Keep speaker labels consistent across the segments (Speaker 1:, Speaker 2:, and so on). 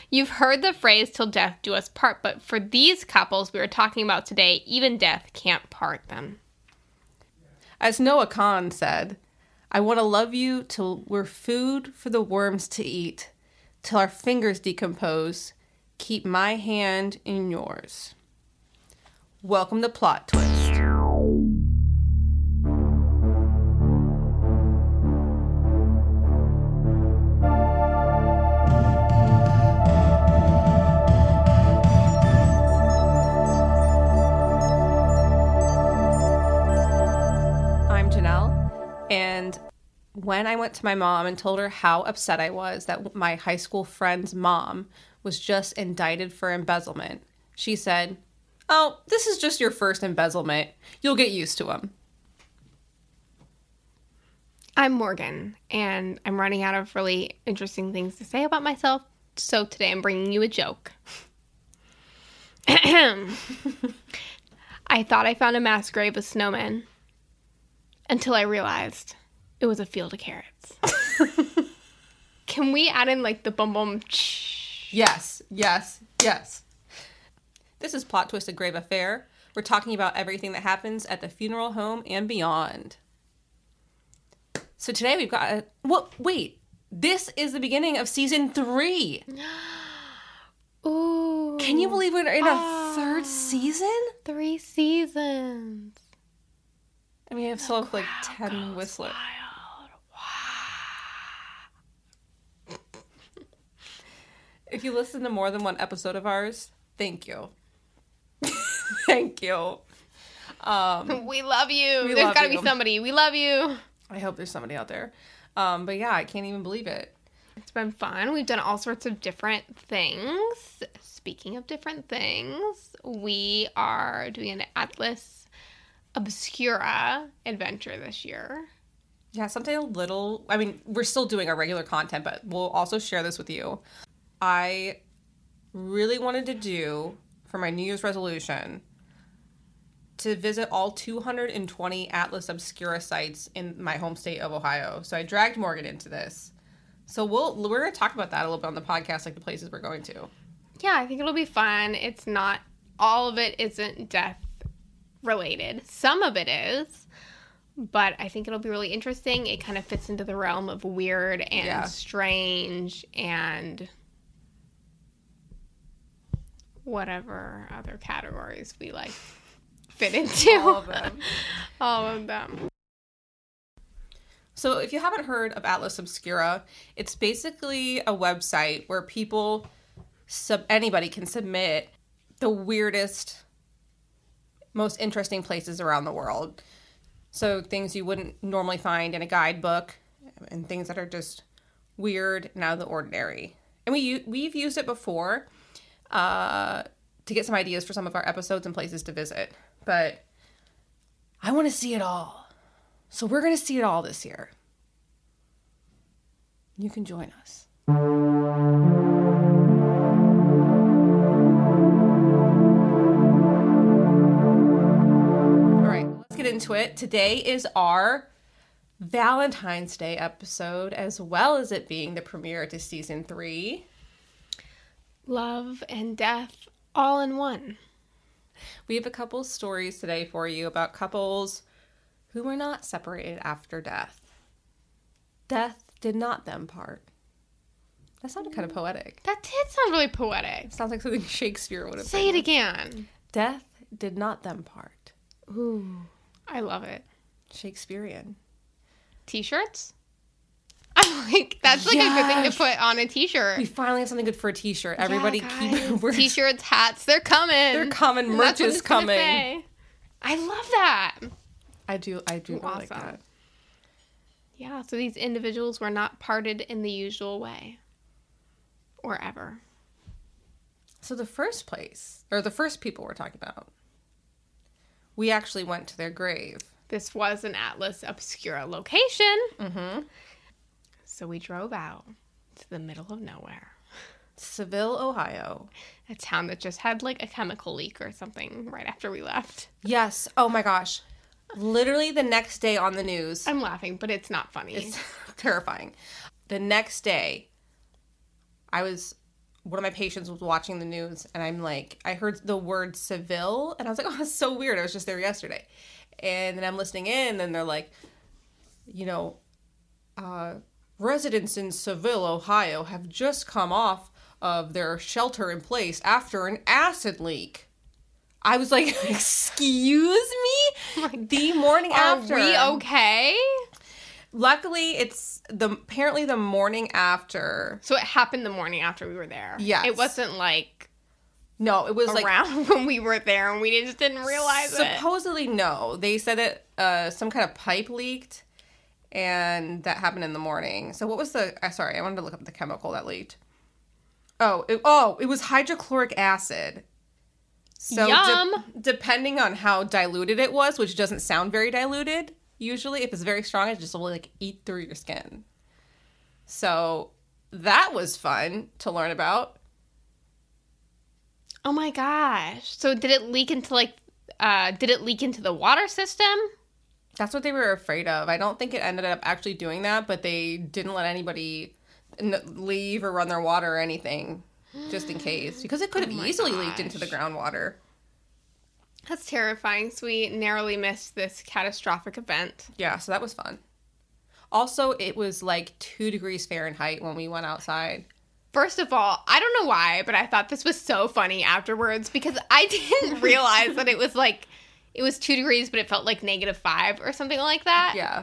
Speaker 1: You've heard the phrase, till death do us part, but for these couples we are talking about today, even death can't part them.
Speaker 2: As Noah Kahn said, I want to love you till we're food for the worms to eat, till our fingers decompose. Keep my hand in yours. Welcome to Plot Twist. I'm Janelle, and when I went to my mom and told her how upset I was that my high school friend's mom was just indicted for embezzlement, she said, "Oh, this is just your first embezzlement. You'll get used to them."
Speaker 1: I'm Morgan, and I'm running out of really interesting things to say about myself, so today I'm bringing you a joke. I thought I found a mass grave of snowmen until I realized it was a field of carrots. Can we add in like the bum bum?
Speaker 2: Yes, yes, yes. This is Plot Twist, A Grave Affair. We're talking about everything that happens at the funeral home and beyond. So today we've got wait. This is the beginning of season 3.
Speaker 1: Ooh.
Speaker 2: Can you believe we're in our third season?
Speaker 1: 3 seasons.
Speaker 2: I mean, I have still like 10 whistlers.
Speaker 1: Wow.
Speaker 2: If you listen to more than one episode of ours, thank you. Thank you.
Speaker 1: We love you.
Speaker 2: We
Speaker 1: There's
Speaker 2: love
Speaker 1: got to
Speaker 2: you.
Speaker 1: be somebody. We love you.
Speaker 2: I hope there's somebody out there. But yeah, I can't even believe it.
Speaker 1: It's been fun. We've done all sorts of different things. Speaking of different things, we are doing an Atlas Obscura adventure this year.
Speaker 2: Yeah, something a little... I mean, we're still doing our regular content, but we'll also share this with you. I really wanted to do, for my New Year's resolution, to visit all 220 Atlas Obscura sites in my home state of Ohio. So I dragged Morgan into this. So we're going to talk about that a little bit on the podcast, like the places we're going to.
Speaker 1: Yeah, I think it'll be fun. It's not... All of it isn't death related. Some of it is, but I think it'll be really interesting. It kind of fits into the realm of weird and strange and whatever other categories we like fit into.
Speaker 2: All of them.
Speaker 1: All of them.
Speaker 2: So if you haven't heard of Atlas Obscura, it's basically a website where anybody can submit the weirdest, most interesting places around the world. So things you wouldn't normally find in a guidebook and things that are just weird and out of the ordinary. And we've used it before to get some ideas for some of our episodes and places to visit. But I want to see it all. So we're going to see it all this year. You can join us. Get into it. Today is our Valentine's Day episode, as well as it being the premiere to season 3.
Speaker 1: Love and death all in one.
Speaker 2: We have a couple stories today for you about couples who were not separated after death. Death did not them part. That sounded kind of poetic.
Speaker 1: That did sound really poetic.
Speaker 2: It sounds like something Shakespeare would have
Speaker 1: Say it again.
Speaker 2: Death did not them part.
Speaker 1: Ooh. I love it.
Speaker 2: Shakespearean.
Speaker 1: T-shirts? I'm like, that's like a good thing to put on a t-shirt.
Speaker 2: We finally have something good for a t-shirt. Everybody keep
Speaker 1: t-shirts, hats, they're coming.
Speaker 2: They're coming. Merch is coming.
Speaker 1: I love that.
Speaker 2: I do
Speaker 1: awesome.
Speaker 2: like that.
Speaker 1: Yeah, so these individuals were not parted in the usual way. Or ever.
Speaker 2: So the first people we're talking about, we actually went to their grave.
Speaker 1: This was an Atlas Obscura location.
Speaker 2: Mm-hmm.
Speaker 1: So we drove out to the middle of nowhere.
Speaker 2: Seville, Ohio.
Speaker 1: A town that just had like a chemical leak or something right after we left.
Speaker 2: Yes. Oh my gosh. Literally the next day on the news.
Speaker 1: I'm laughing, but it's not funny.
Speaker 2: It's terrifying. The next day, I was one of my patients was watching the news, and I'm like, I heard the word Seville, and I was like, oh, that's so weird. I was just there yesterday. And then I'm listening in, and they're like, you know, residents in Seville, Ohio, have just come off of their shelter in place after an acid leak. I was like, excuse me? The morning after.
Speaker 1: Are we okay?
Speaker 2: Luckily, it's apparently the morning after.
Speaker 1: So it happened the morning after we were there.
Speaker 2: Yes.
Speaker 1: It wasn't like
Speaker 2: no, it was
Speaker 1: around when we were there and we just didn't realize it.
Speaker 2: Supposedly, no. They said that some kind of pipe leaked, and that happened in the morning. So what was the? Sorry, I wanted to look up the chemical that leaked. It was hydrochloric acid. So
Speaker 1: Yum.
Speaker 2: Depending on how diluted it was, which doesn't sound very diluted, usually if it's very strong, it just will like eat through your skin. So that was fun to learn about.
Speaker 1: Oh my gosh. So did it leak into the water system?
Speaker 2: That's what they were afraid of. I don't think it ended up actually doing that, but they didn't let anybody leave or run their water or anything. Just in case. Because it could have easily leaked into the groundwater.
Speaker 1: That's terrifying. So we narrowly missed this catastrophic event.
Speaker 2: Yeah, so that was fun. Also, it was like 2 degrees Fahrenheit when we went outside.
Speaker 1: First of all, I don't know why, but I thought this was so funny afterwards because I didn't realize that it was 2 degrees, but it felt like -5 or something like that.
Speaker 2: Yeah.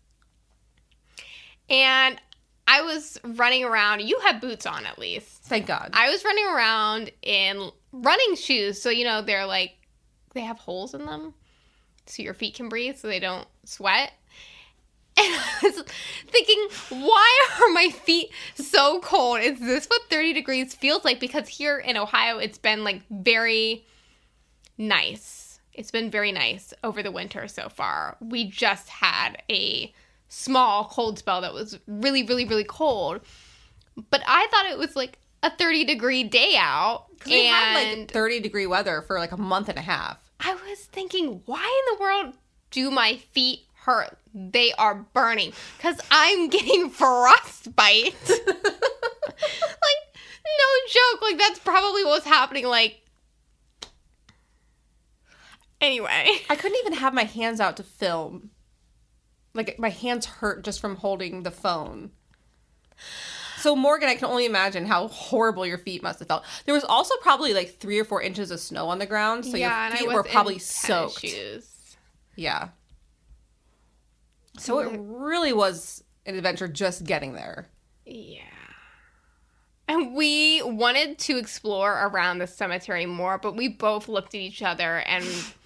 Speaker 1: And I was running around. You had boots on, at least.
Speaker 2: Thank God.
Speaker 1: I was running around in running shoes. So, they're like, they have holes in them so your feet can breathe so they don't sweat. And I was thinking, why are my feet so cold? Is this what 30 degrees feels like? Because here in Ohio, it's been like very nice. It's been very nice over the winter so far. We just had a small cold spell that was really, really, really cold. But I thought it was like a 30-degree day out.
Speaker 2: We had like 30-degree weather for like a month and a half.
Speaker 1: I was thinking, why in the world do my feet hurt? They are burning. Because I'm getting frostbite. Like, no joke. Like, that's probably what's happening. Like, anyway.
Speaker 2: I couldn't even have my hands out to film. Like, my hands hurt just from holding the phone. So, Morgan, I can only imagine how horrible your feet must have felt. There was also probably like 3 or 4 inches of snow on the ground, so your feet were probably soaked.
Speaker 1: Shoes.
Speaker 2: Yeah. So it really was an adventure just getting there.
Speaker 1: Yeah. And we wanted to explore around the cemetery more, but we both looked at each other and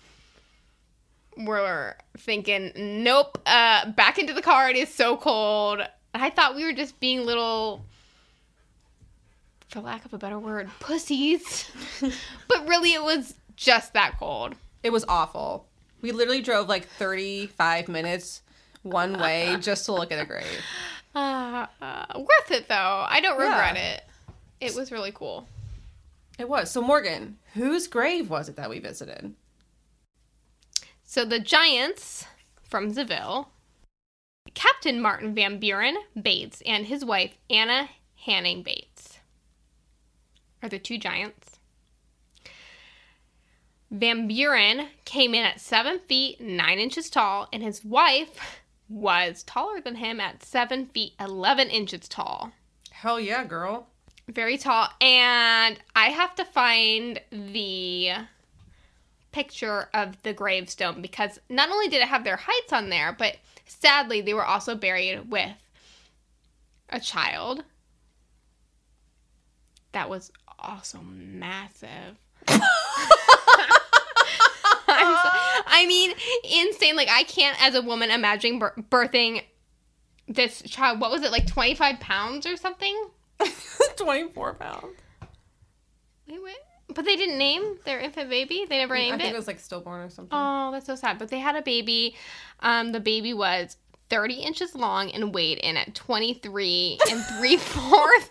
Speaker 1: were thinking, nope, back into the car. It is so cold. I thought we were just being little, for lack of a better word, pussies. But really, it was just that cold.
Speaker 2: It was awful. We literally drove like 35 minutes one way just to look at a grave.
Speaker 1: Worth it, though. I don't regret it. It was really cool.
Speaker 2: It was. So, Morgan, whose grave was it that we visited?
Speaker 1: So, the Giants from Seville, Captain Martin Van Buren Bates and his wife, Anna Hanning Bates, are the 2 giants. Van Buren came in at 7 feet 9 inches tall, and his wife was taller than him at 7 feet 11 inches tall.
Speaker 2: Hell yeah, girl.
Speaker 1: Very tall. And I have to find the picture of the gravestone because not only did it have their heights on there, but sadly they were also buried with a child that was also massive. I mean, insane. Like, I can't, as a woman, imagine birthing this child. What was it, like 25 pounds or something?
Speaker 2: 24 pounds.
Speaker 1: Wait. But they didn't name their infant baby? They never named it?
Speaker 2: I think it was like stillborn or something.
Speaker 1: Oh, that's so sad. But they had a baby. The baby was 30 inches long and weighed in at 23 3/4.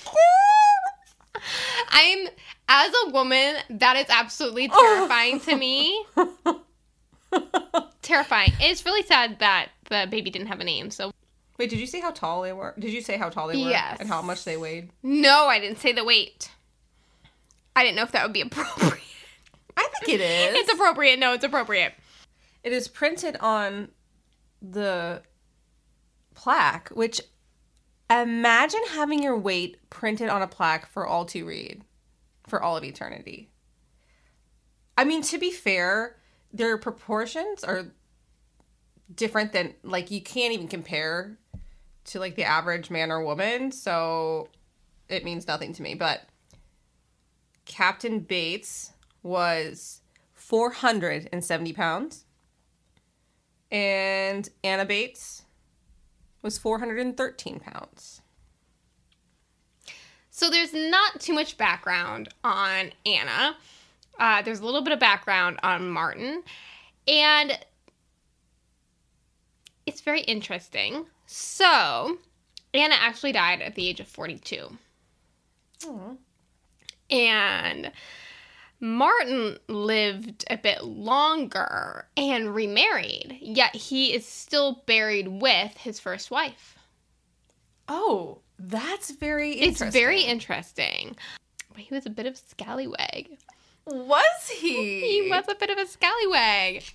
Speaker 1: As a woman, that is absolutely terrifying to me. Terrifying. It's really sad that the baby didn't have a name. So
Speaker 2: Wait, did you say how tall they were? Did you say how tall they were?
Speaker 1: Yes.
Speaker 2: And how much they weighed?
Speaker 1: No, I didn't say the weight. I didn't know if that would be appropriate.
Speaker 2: I think it is.
Speaker 1: It's appropriate. No, it's appropriate.
Speaker 2: It is printed on the plaque, which imagine having your weight printed on a plaque for all to read for all of eternity. I mean, to be fair, their proportions are different than, like, you can't even compare to, like, the average man or woman, so it means nothing to me. But Captain Bates was 470 pounds, and Anna Bates was 413 pounds.
Speaker 1: So there's not too much background on Anna. There's a little bit of background on Martin. And it's very interesting. So Anna actually died at the age of 42.
Speaker 2: Aww.
Speaker 1: And Martin lived a bit longer and remarried, yet he is still buried with his first wife.
Speaker 2: Oh, that's very interesting.
Speaker 1: It's very interesting. But he was a bit of a scallywag.
Speaker 2: Was he?
Speaker 1: He was a bit of a scallywag.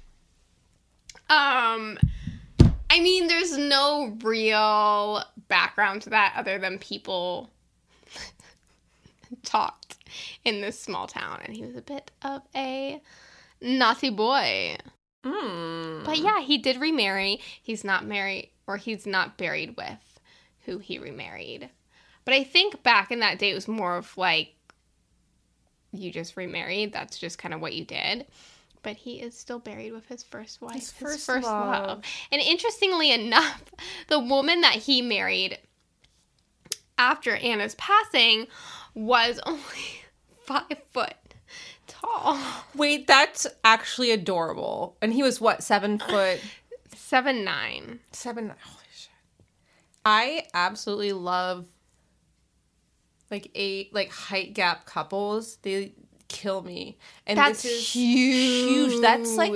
Speaker 1: I mean, there's no real background to that other than people talked in this small town, and he was a bit of a naughty boy. But yeah, he did remarry. He's not married, or he's not buried with who he remarried. But I think back in that day, it was more of like, you just remarried. That's just kind of what you did. But he is still buried with his first wife, his first love. And interestingly enough, the woman that he married after Anna's passing was only 5 foot tall.
Speaker 2: Wait, that's actually adorable. And he was what, 7 foot?
Speaker 1: 7'9".
Speaker 2: 7. Holy shit! I absolutely love like height gap couples. They kill me. And
Speaker 1: That's
Speaker 2: this is
Speaker 1: huge.
Speaker 2: That's like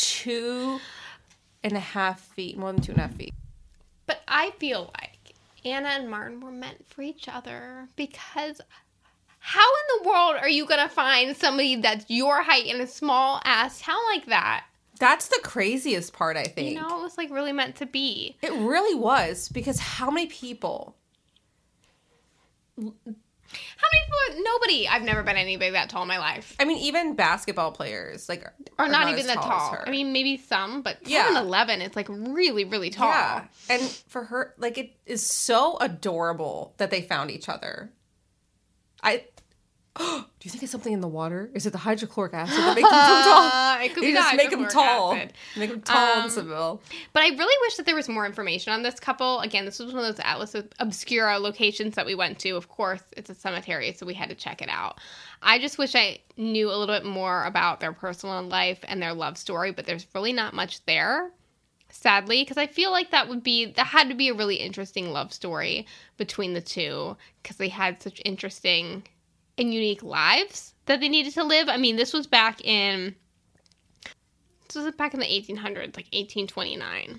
Speaker 2: 2.5 feet, more than 2.5 feet.
Speaker 1: But I feel like Anna and Martin were meant for each other, because how in the world are you going to find somebody that's your height in a small ass town like that?
Speaker 2: That's the craziest part, I think.
Speaker 1: You know, it was like really meant to be.
Speaker 2: It really was, because how many people?
Speaker 1: Nobody. I've never been anybody that tall in my life.
Speaker 2: I mean, even basketball players
Speaker 1: are not even
Speaker 2: as
Speaker 1: that tall.
Speaker 2: as her.
Speaker 1: I mean, maybe some, but 10
Speaker 2: Yeah.
Speaker 1: and 11, it's like really, really tall.
Speaker 2: Yeah. And for her, like, it is so adorable that they found each other. Do you think it's something in the water? Is it the hydrochloric acid that makes them so tall?
Speaker 1: It could
Speaker 2: You
Speaker 1: be
Speaker 2: just
Speaker 1: the
Speaker 2: make them
Speaker 1: hydrochloric
Speaker 2: tall.
Speaker 1: acid.
Speaker 2: Make them tall in Seville.
Speaker 1: But I really wish that there was more information on this couple. Again, this was one of those Atlas Obscura locations that we went to. Of course, it's a cemetery, so we had to check it out. I just wish I knew a little bit more about their personal life and their love story, but there's really not much there, sadly, because I feel like that had to be a really interesting love story between the two, because they had such interesting and unique lives that they needed to live. I mean, this was back in the 1800s, like 1829.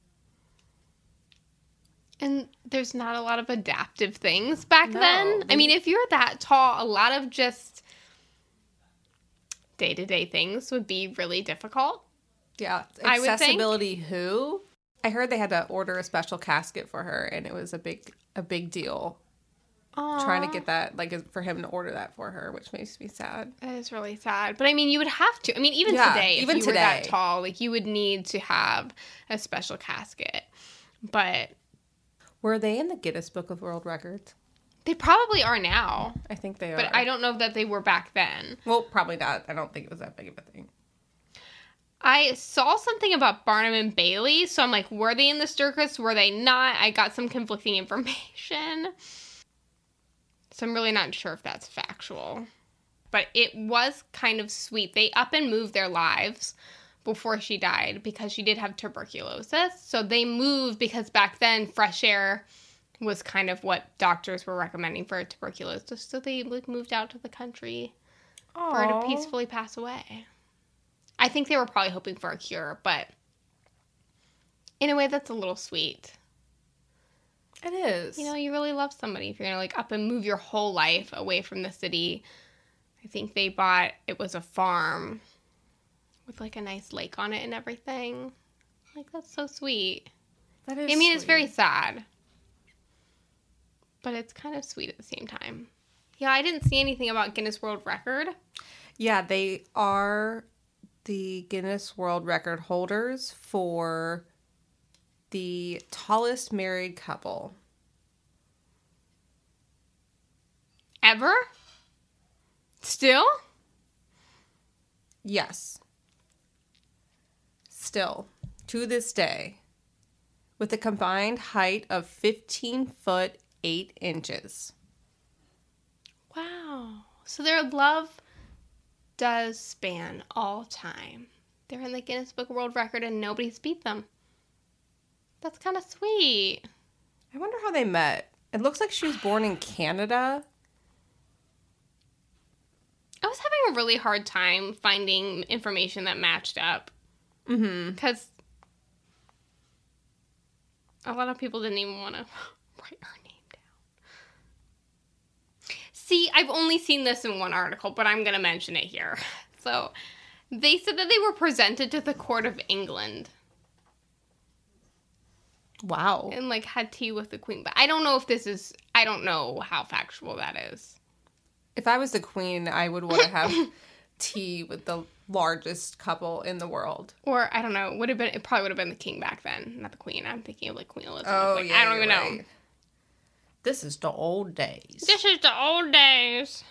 Speaker 1: And there's not a lot of adaptive things back then. I mean, if you're that tall, a lot of just day-to-day things would be really difficult.
Speaker 2: Yeah.
Speaker 1: I would think.
Speaker 2: Accessibility who? I heard they had to order a special casket for her, and it was a big deal.
Speaker 1: Aww.
Speaker 2: Trying to get that, like, for him to order that for her, which makes me sad.
Speaker 1: That is really sad. But I mean, you would have to. I mean, even today, if you were that tall, like, you would need to have a special casket. But
Speaker 2: were they in the Guinness Book of World Records?
Speaker 1: They probably are now.
Speaker 2: I think they are.
Speaker 1: But I don't know that they were back then.
Speaker 2: Well, probably not. I don't think it was that big of a thing.
Speaker 1: I saw something about Barnum and Bailey, so I'm like, were they in the circus? Were they not? I got some conflicting information. So I'm really not sure if that's factual. But it was kind of sweet. They up and moved their lives before she died because she did have tuberculosis. So they moved because back then fresh air was kind of what doctors were recommending for tuberculosis. So they moved out to the country for her to peacefully pass away. I think they were probably hoping for a cure, but in a way that's a little sweet.
Speaker 2: It is.
Speaker 1: You know, you really love somebody if you're going to, like, up and move your whole life away from the city. I think they bought, it was a farm with, like, a nice lake on it and everything. Like, that's so sweet.
Speaker 2: That is
Speaker 1: I mean,
Speaker 2: sweet.
Speaker 1: it's very sad. But it's kind of sweet at the same time. Yeah, I didn't see anything about Guinness World Record.
Speaker 2: Yeah, they are the Guinness World Record holders for the tallest married couple.
Speaker 1: Ever? Still?
Speaker 2: Yes. Still, to this day, with a combined height of 15 foot 8 inches.
Speaker 1: Wow. So their love does span all time. They're in the Guinness Book of World Record and nobody's beat them. That's kind of sweet.
Speaker 2: I wonder how they met. It looks like she was born in Canada.
Speaker 1: I was having a really hard time finding information that matched up.
Speaker 2: Mm-hmm.
Speaker 1: Because a lot of people didn't even want to write her name down. See, I've only seen this in one article, but I'm going to mention it here. So, they said that they were presented to the court of England.
Speaker 2: Wow.
Speaker 1: And, like, had tea with the queen. But I don't know if this is... I don't know how factual that is.
Speaker 2: If I was the queen, I would want to have tea with the largest couple in the world.
Speaker 1: Or, I don't know. It probably would have been the king back then, not the queen. I'm thinking of, like, Queen Elizabeth.
Speaker 2: Oh,
Speaker 1: like,
Speaker 2: yeah,
Speaker 1: I don't even know.
Speaker 2: right. This is the old days.
Speaker 1: This is the old days.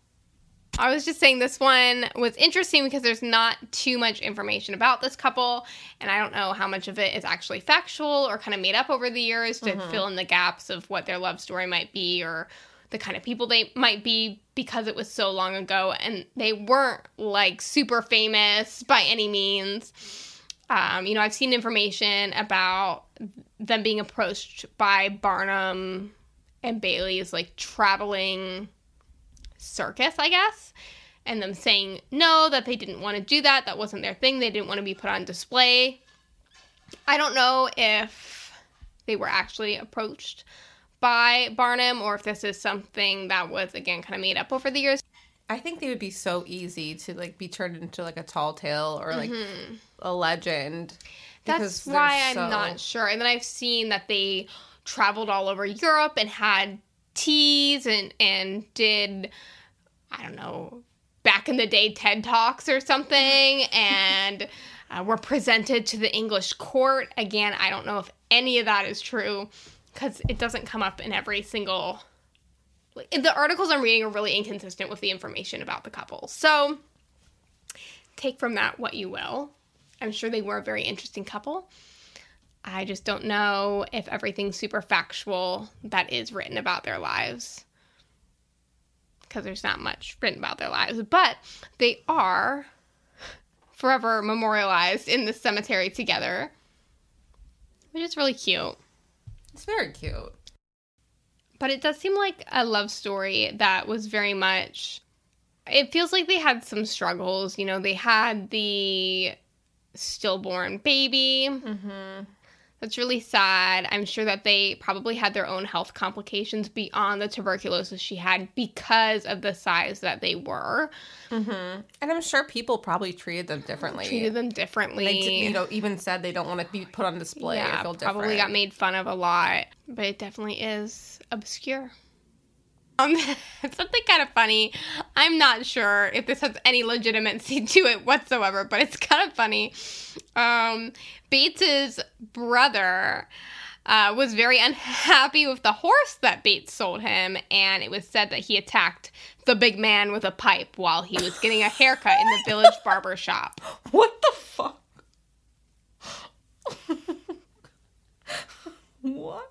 Speaker 1: I was just saying this one was interesting because there's not too much information about this couple, and I don't know how much of it is actually factual or kind of made up over the years to fill in the gaps of what their love story might be or the kind of people they might be because it was so long ago and they weren't, like, super famous by any means. You know, I've seen information about them being approached by Barnum and Bailey's, like, traveling circus, I guess, and them saying no, that they didn't want to do that. That wasn't their thing. They didn't want to be put on display. I don't know if they were actually approached by Barnum or if this is something that was, again, kind of made up over the years.
Speaker 2: I think they would be so easy to, like, be turned into, like, a tall tale or, like, a legend.
Speaker 1: That's why I'm not sure. And then I've seen that they traveled all over Europe and had teas and did, I don't know, back in the day TED Talks or something, and were presented to the English court. Again, I don't know if any of that is true because it doesn't come up in every single... The articles I'm reading are really inconsistent with the information about the couple. So take from that what you will. I'm sure they were a very interesting couple. I just don't know if everything's super factual that is written about their lives. Because there's not much written about their lives. But they are forever memorialized in the cemetery together. Which is really cute.
Speaker 2: It's very cute.
Speaker 1: But it does seem like a love story that was very much... It feels like they had some struggles. You know, they had the stillborn baby. Mm-hmm. That's really sad. I'm sure that they probably had their own health complications beyond the tuberculosis she had because of the size that they were.
Speaker 2: Mm-hmm. And I'm sure people probably treated them differently. They, you know, even said they don't want to be put on display or feel different.
Speaker 1: Probably got made fun of a lot. But it definitely is obscure. Something kind of funny. I'm not sure if this has any legitimacy to it whatsoever, but it's kind of funny. Bates's brother was very unhappy with the horse that Bates sold him, and it was said that he attacked the big man with a pipe while he was getting a haircut in the village barber shop.
Speaker 2: What the fuck? What?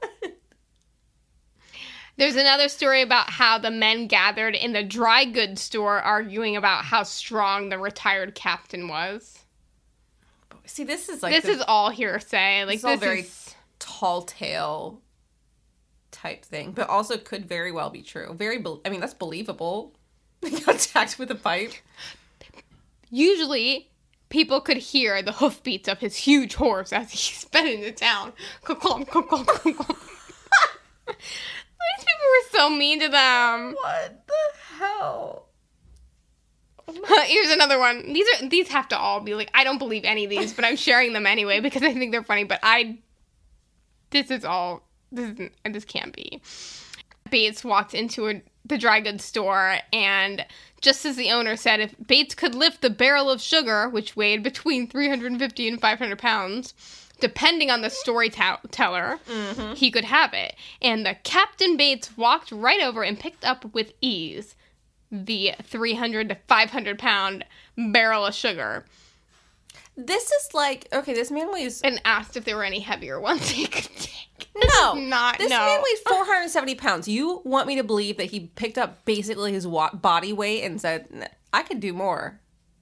Speaker 1: There's another story about how the men gathered in the dry goods store arguing about how strong the retired captain was.
Speaker 2: See, this is like...
Speaker 1: This is all hearsay. Like,
Speaker 2: this is all very tall tale type thing, but also could very well be true. I mean, that's believable. They got attacked with a pipe.
Speaker 1: Usually, people could hear the hoofbeats of his huge horse as he sped into town. These people were so mean to them.
Speaker 2: What the hell?
Speaker 1: Here's another one. These have to all be like, I don't believe any of these, but I'm sharing them anyway because I think they're funny. But this can't be. Bates walked into the dry goods store, and just as the owner said, if Bates could lift the barrel of sugar, which weighed between 350 and 500 pounds, depending on the storyteller, he could have it. And the Captain Bates walked right over and picked up with ease the 300 to 500 pound barrel of sugar.
Speaker 2: This is like, okay, this man weighs...
Speaker 1: And asked if there were any heavier ones he could take.
Speaker 2: This man weighs 470 pounds. You want me to believe that he picked up basically his body weight and said, I could do more.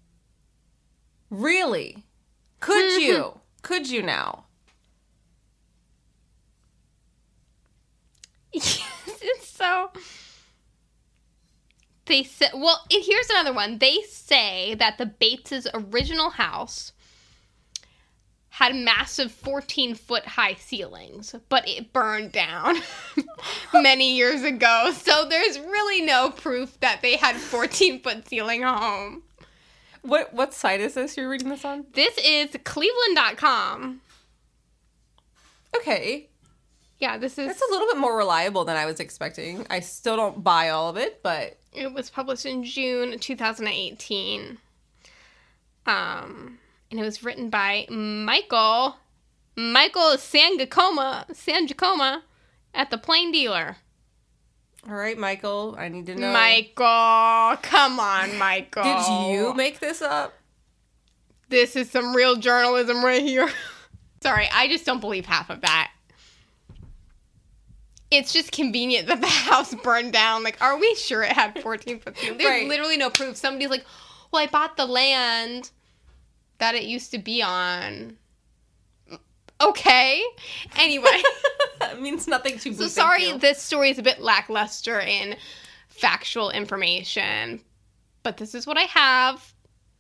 Speaker 2: Really? Could you? Could you now?
Speaker 1: Yes, it's so... They say, well, here's another one. They say that the Bates' original house had massive 14-foot high ceilings, but it burned down many years ago. So there's really no proof that they had 14-foot ceiling home.
Speaker 2: What site is this you're reading this on?
Speaker 1: This is Cleveland.com.
Speaker 2: Okay.
Speaker 1: Yeah, this is...
Speaker 2: It's a little bit more reliable than I was expecting. I still don't buy all of it, but...
Speaker 1: It was published in June 2018. And it was written by Michael Sanjacoma at the Plain Dealer.
Speaker 2: All right, Michael, I need to know.
Speaker 1: Michael, come on, Michael.
Speaker 2: Did you make this up?
Speaker 1: This is some real journalism right here. Sorry, I just don't believe half of that. It's just convenient that the house burned down. Like, are we sure it had 14-foot ceilings? There's literally no proof. Somebody's like, well, I bought the land that it used to be on. Okay. Anyway.
Speaker 2: It means nothing to me.
Speaker 1: So sorry, this story is a bit lackluster in factual information. But this is what I have.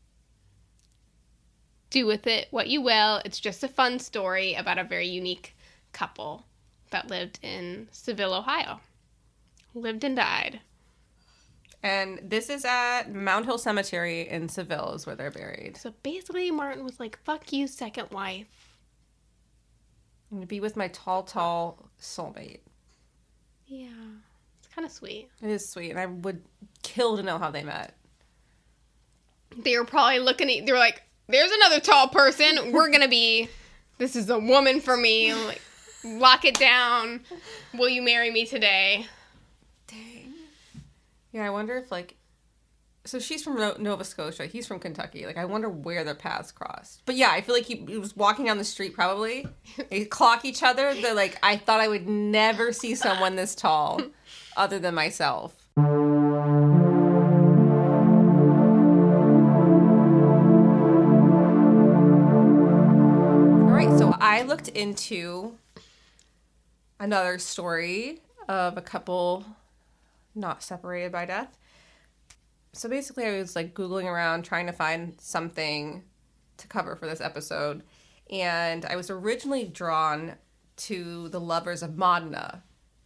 Speaker 1: Do with it what you will. It's just a fun story about a very unique couple that lived in Seville, Ohio. Lived and died.
Speaker 2: And this is at Mount Hill Cemetery in Seville is where they're buried.
Speaker 1: So basically, Martin was like, fuck you, second wife.
Speaker 2: I'm going to be with my tall soulmate.
Speaker 1: Yeah. It's kind of sweet.
Speaker 2: It is sweet. And I would kill to know how they met.
Speaker 1: They were probably they were like, there's another tall person. We're going to be, this is a woman for me. Like, lock it down. Will you marry me today?
Speaker 2: Dang. Yeah, I wonder if, like... So she's from Nova Scotia. He's from Kentucky. Like, I wonder where their paths crossed. But yeah, I feel like he was walking down the street, probably. They clock each other. They're like, I thought I would never see someone this tall other than myself. All right, so I looked into another story of a couple not separated by death. So basically I was like Googling around trying to find something to cover for this episode. And I was originally drawn to the Lovers of Modena.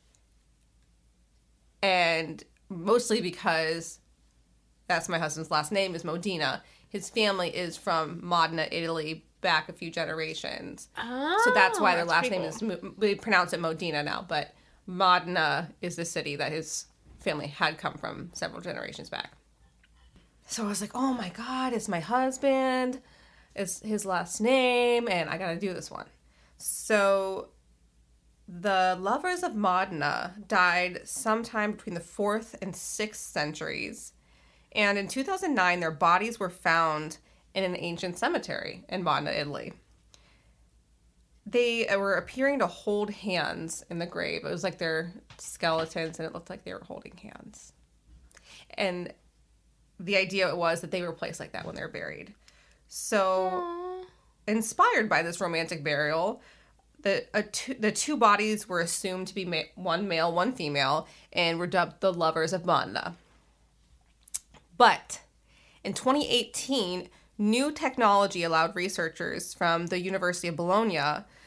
Speaker 2: And mostly because that's my husband's last name is Modena. His family is from Modena, Italy, back a few generations.
Speaker 1: Oh,
Speaker 2: so that's why their last name
Speaker 1: cool.
Speaker 2: is, we pronounce it Modena now, but Modena is the city that his family had come from several generations back. So I was like, oh my God, it's my husband. It's his last name, and I gotta do this one. So the Lovers of Modena died sometime between the 4th and 6th centuries. And in 2009, their bodies were found in an ancient cemetery in Modena, Italy. They were appearing to hold hands in the grave. It was like their skeletons, and it looked like they were holding hands. And the idea was that they were placed like that when they were buried. So, inspired by this romantic burial, the two bodies were assumed to be one male, one female, and were dubbed the Lovers of Modena. But in 2018, new technology allowed researchers from the University of Bologna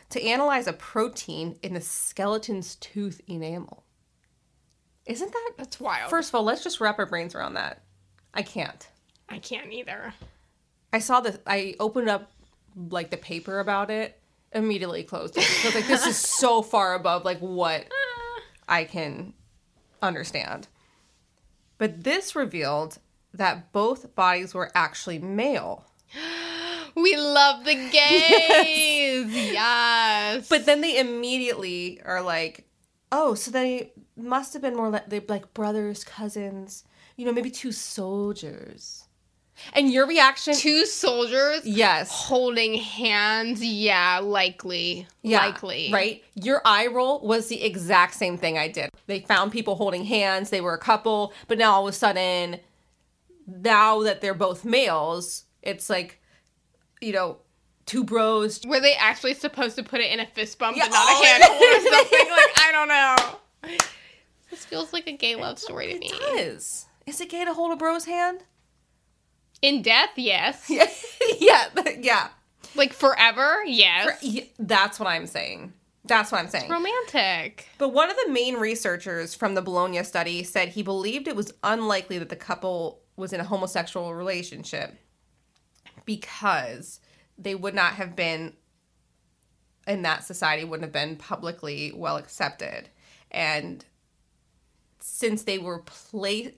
Speaker 2: to analyze a protein in the skeleton's tooth enamel. Isn't that...
Speaker 1: That's wild.
Speaker 2: First of all, let's just wrap our brains around that. I can't.
Speaker 1: I can't either.
Speaker 2: I saw this. I opened up, like, the paper about it, immediately closed it. So I was like, this is so far above, like, what I can understand. But this revealed that both bodies were actually male.
Speaker 1: We love the gays. Yes.
Speaker 2: But then they immediately are like, oh, so they must have been more like brothers, cousins, maybe two soldiers. And your reaction?
Speaker 1: Two soldiers?
Speaker 2: Yes.
Speaker 1: Holding hands? Yeah, likely.
Speaker 2: Yeah,
Speaker 1: likely.
Speaker 2: Right? Your eye roll was the exact same thing I did. They found people holding hands. They were a couple. But now all of a sudden, now that they're both males, it's like, two bros.
Speaker 1: Were they actually supposed to put it in a fist bump and not
Speaker 2: oh,
Speaker 1: a handhold or something? Like, I don't know. This feels like a gay love story to me.
Speaker 2: It does. Is it gay to hold a bro's hand?
Speaker 1: In death, yes.
Speaker 2: Yeah.
Speaker 1: Like forever, yes.
Speaker 2: That's what I'm saying.
Speaker 1: Romantic.
Speaker 2: But one of the main researchers from the Bologna study said he believed it was unlikely that the couple was in a homosexual relationship because they would not have been, in that society, wouldn't have been publicly well accepted. And since they were placed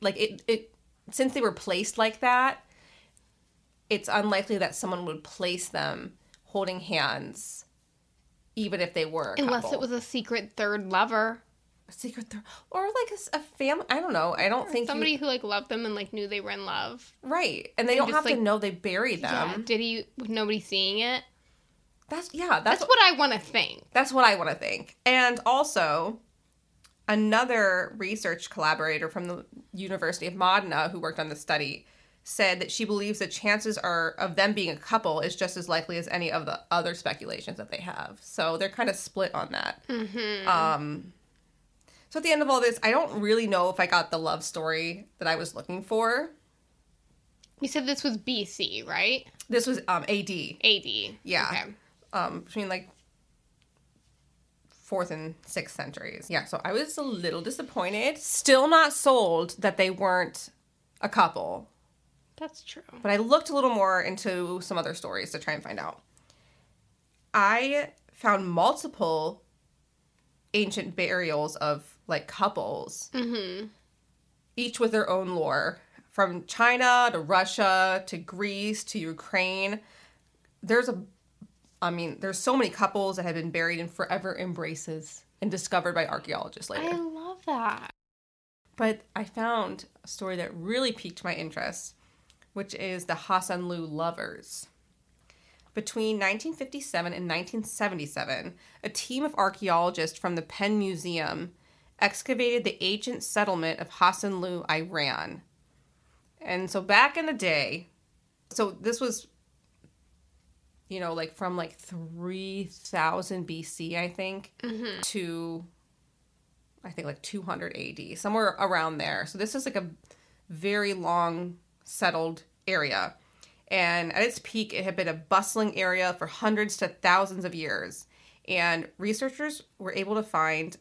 Speaker 2: like that, it's unlikely that someone would place them holding hands, even if they were a couple.
Speaker 1: Unless it was a secret third lover.
Speaker 2: A secret third, or like a family. I don't know. I don't think
Speaker 1: somebody who like loved them and like knew they were in love.
Speaker 2: Right, and they don't have to know they buried them.
Speaker 1: Yeah. Did he? With nobody seeing it.
Speaker 2: That's
Speaker 1: what I want to think.
Speaker 2: That's what I want to think. And also, another research collaborator from the University of Modena who worked on the study said that she believes the chances of them being a couple is just as likely as any of the other speculations that they have. So they're kind of split on that. Mm-hmm. So at the end of all this, I don't really know if I got the love story that I was looking for.
Speaker 1: You said this was BC, right?
Speaker 2: This was AD.
Speaker 1: AD.
Speaker 2: Yeah.
Speaker 1: Okay.
Speaker 2: Between like 4th and 6th centuries. Yeah, so I was a little disappointed. Still not sold that they weren't a couple.
Speaker 1: That's true.
Speaker 2: But I looked a little more into some other stories to try and find out. I found multiple ancient burials of, like, couples. Mm-hmm. Each with their own lore. From China to Russia to Greece to Ukraine. There's so many couples that have been buried in forever embraces and discovered by archaeologists later.
Speaker 1: I love that.
Speaker 2: But I found a story that really piqued my interest, which is the Hassanlu lovers. Between 1957 and 1977, a team of archaeologists from the Penn Museum excavated the ancient settlement of Hassanlu, Iran. And so back in the day, so this was, like from like 3000 BC, I think, mm-hmm. to, I think like 200 AD, somewhere around there. So this is like a very long settled area. And at its peak, it had been a bustling area for hundreds to thousands of years. And researchers were able to find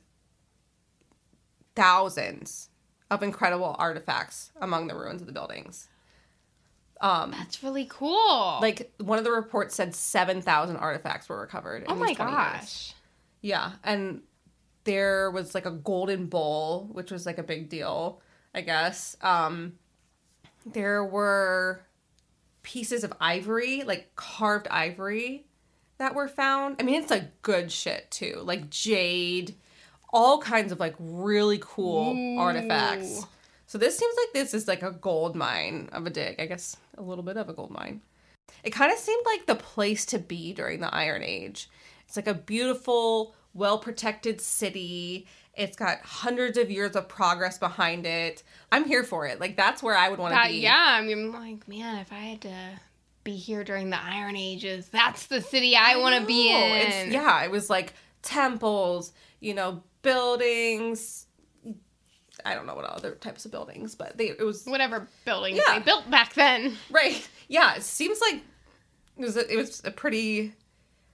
Speaker 2: thousands of incredible artifacts among the ruins of the buildings.
Speaker 1: That's really cool.
Speaker 2: Like, one of the reports said 7,000 artifacts were recovered in these 20 years. Yeah, and there was, like, a golden bowl, which was, like, a big deal, I guess. There were pieces of ivory, like carved ivory, that were found. I mean, it's like good shit, too. Like jade, all kinds of like really cool artifacts. So this seems like this is like a gold mine of a dig. I guess a little bit of a gold mine. It kind of seemed like the place to be during the Iron Age. It's like a beautiful, well-protected city. It's got hundreds of years of progress behind it. I'm here for it. Like, that's where I would want to be.
Speaker 1: Yeah, I mean, like, man, if I had to be here during the Iron Ages, that's the city I want to be in.
Speaker 2: It was like temples, buildings. I don't know what other types of buildings, but it was...
Speaker 1: Whatever buildings they built back then.
Speaker 2: Right. Yeah, it seems like it was a pretty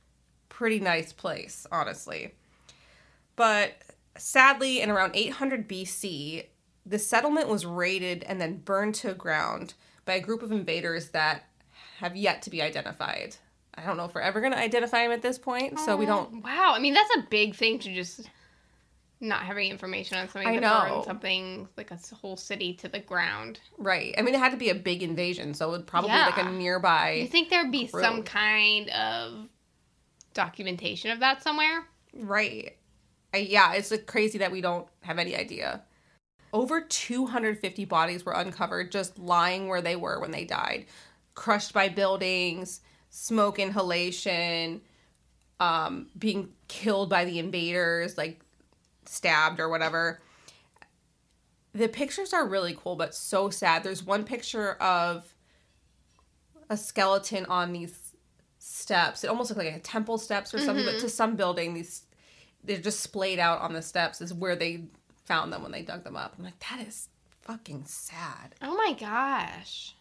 Speaker 2: pretty nice place, honestly. But sadly, in around 800 BC, the settlement was raided and then burned to the ground by a group of invaders that have yet to be identified. I don't know if we're ever going to identify them at this point, so we don't...
Speaker 1: Wow, I mean, that's a big thing to just not have any information on something that burned something, like a whole city to the ground.
Speaker 2: Right. I mean, it had to be a big invasion, so it would probably be like a nearby...
Speaker 1: You think there'd be some kind of documentation of that somewhere?
Speaker 2: Right. Yeah, it's crazy that we don't have any idea. Over 250 bodies were uncovered just lying where they were when they died. Crushed by buildings, smoke inhalation, being killed by the invaders, like stabbed or whatever. The pictures are really cool, but so sad. There's one picture of a skeleton on these steps. It almost looked like a temple steps or something, but to some building, they're just splayed out on the steps is where they found them when they dug them up. I'm like, that is fucking sad.
Speaker 1: Oh my gosh.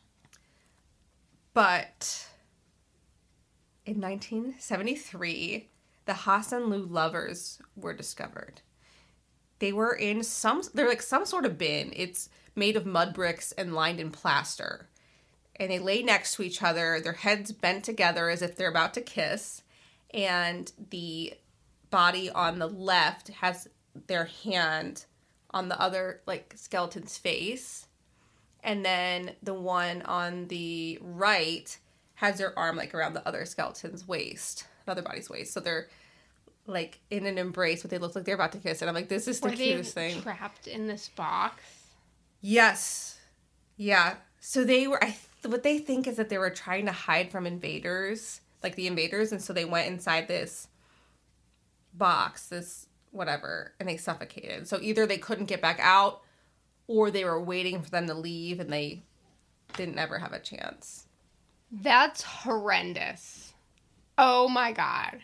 Speaker 2: But in 1973, the Hassanlu lovers were discovered. They were in they're like some sort of bin. It's made of mud bricks and lined in plaster. And they lay next to each other, their heads bent together as if they're about to kiss. And the body on the left has their hand on the other, like, skeleton's face. And then the one on the right has their arm, like, around the other skeleton's waist, another body's waist. So they're, like, in an embrace, but they look like they're about to kiss. And I'm like, this is the cutest thing.
Speaker 1: Trapped in this box?
Speaker 2: Yes. Yeah. So they were, what they think is that they were trying to hide from invaders, like the invaders. And so they went inside this box, this whatever, and they suffocated. So either they couldn't get back out or they were waiting for them to leave and they didn't ever have a chance.
Speaker 1: That's horrendous. Oh my God.